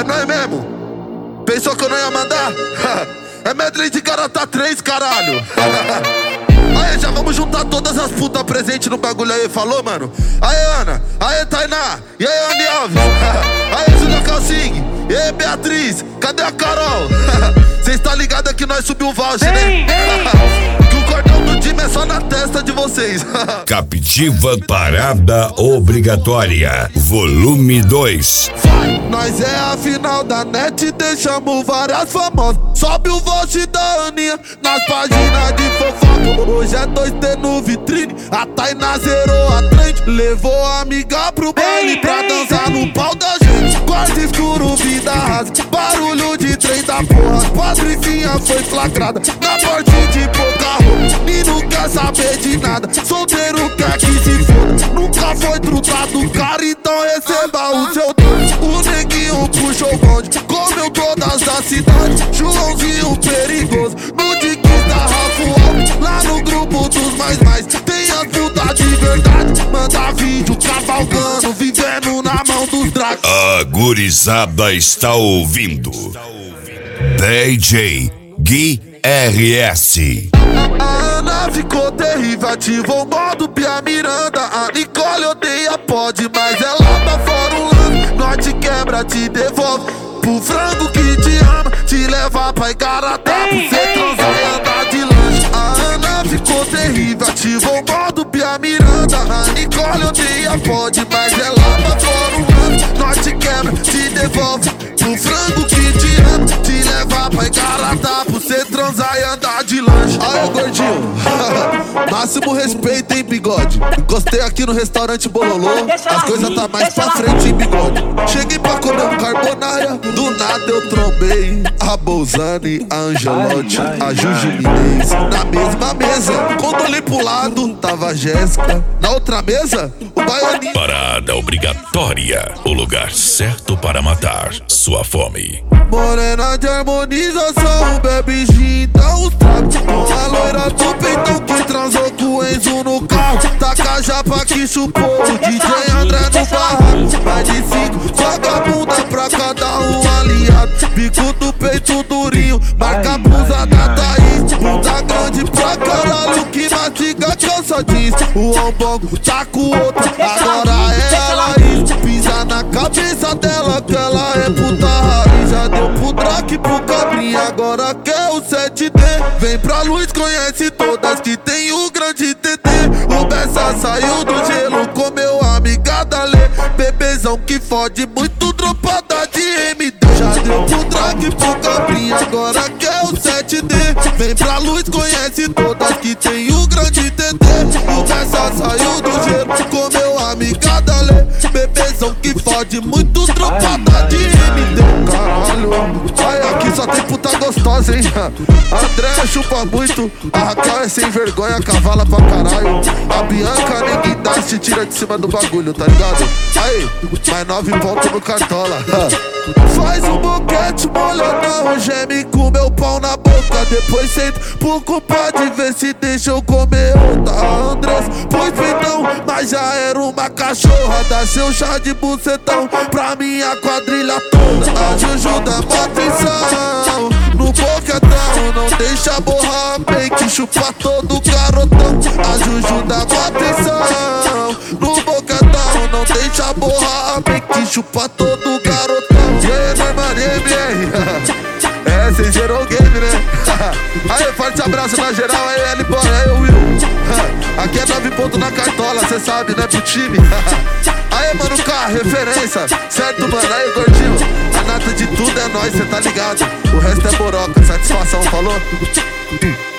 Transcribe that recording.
É nóis mesmo? Pensou que eu não ia mandar? É medley de Garota 3, caralho. Aí, já vamos juntar todas as putas presentes no bagulho aí, falou, mano? Aí, Ana, aí, Tainá, e aí, Andy Alves, aí, Júlia Calcing, e aí, Beatriz, cadê a Carol? Cês tá ligado que nós subiu o voucher, né? Que o cordão do time é só na testa de vocês. Captiva Parada Obrigatória, volume 2. Nós é a final da net, deixamos várias famosas. Sobe o voucher da Aninha nas páginas de fofoca. Hoje é 2T no vitrine, a Tainá zerou a trend. Levou a amiga pro baile pra dançar no pau da gente. Quarto escuro, vida rasa, barulho de trem da porra. Patricinha foi flagrada na porte de pouca roupa. E não quer saber de nada, solteiro quer que se foda. Nunca foi trutado, cara, então receba o seu dono. O neguinho puxou o bonde, comeu todas as cidades. Joãozinho perigoso, no Dickies da Rafael. Lá no grupo dos mais, tem as putas de verdade. Manda vídeo cavalgando, vivendo na mão dos dragões. A gurizada está ouvindo DJ Gui RS. A Ana ficou terrível, ativou o modo Pia Miranda. A Nicole odeia pode, mas ela tá fora um lance. Nós te quebra, te devolve pro frango que te ama. Te leva pra Igaratá, pra cê transar e andar de lanche. A Ana ficou terrível, ativou o modo Pia Miranda. A Nicole odeia pode, mas ela tá fora um lance. Nós te quebra, te devolve pro frango que te ama. Te leva pra Igaratá, pra cê transar e andar de lanche. Aí, gordinho, máximo respeito, hein, bigode. Encostei aqui no restaurante Bololô, as coisas tá mais pra frente, hein, bigode. Cheguei pra comer um carbonara, do nada eu trombei a Bolzani, a Angelotti, a Juju Minez. Na mesma mesa, quando olhei pro lado, tava a Jéssica. Na outra mesa, o Baianinho. Parada Obrigatória, o lugar certo para matar sua fome. Morena de harmonização, bebe gin, dá uns trapos. A loira do peitão que transou com o Enzo no carro. Taca a japa que chupou o DJ André no barraco. Mais de 5, joga a bunda pra cada um aliado. Bico do peito durinho, marca a blusa da Thaís. Bunda grande pra caralho que mastiga calça jeans. O ombongo tá com outra, agora é a Laís. Pisa na cabeça dela que ela é puta raiz. Já deu pro Drake, pro Cabrinha, agora quer o 7D. Vem pra luz, conhece todas que tem o grande TT. O Bessa saiu do gelo, comeu a amiga da Lê. Bebezão que fode muito, dropada de MD. Já deu pro Drake, pro Cabrinha, agora quer o 7D. Vem pra luz, conhece todas que tem o grande TT. O Bessa saiu do gelo, comeu a amiga da Lê. Bebezão que fode muito, dropada de MD. Caralho, ai, aqui só tem puta gostosa, hein? André chupa muito, a Raquel é sem vergonha, cavala pra caralho. A Bianca ninguém dá, se tira de cima do bagulho, tá ligado? Aí, mais 9 pontos no cartola. Faz um boquete molhadão, geme com meu pau na boca. Depois senta pro compadre ver se deixa eu comer outra. Andrés pôs peitão, mas já era uma cachorra. Dá seu chá de bucetão pra minha quadrilha toda. A Juju dá mó atenção no boquetão, não deixa borrar bem que chupa todo garotão. A Juju dá mó atenção no boquetão, não deixa borrar bem que chupa todo garotão. E aí, Norman MR, é, cês zerou o game, né? Aí, forte abraço na geral, aí, L-Boy, aí, Will. Aqui é 9 pontos na cartola, cê sabe, né, pro time. Aí, mano, K, referência, certo, mano? Aí, gordinho, a nata de tudo é nóis, cê tá ligado. O resto é boroca, satisfação, falou?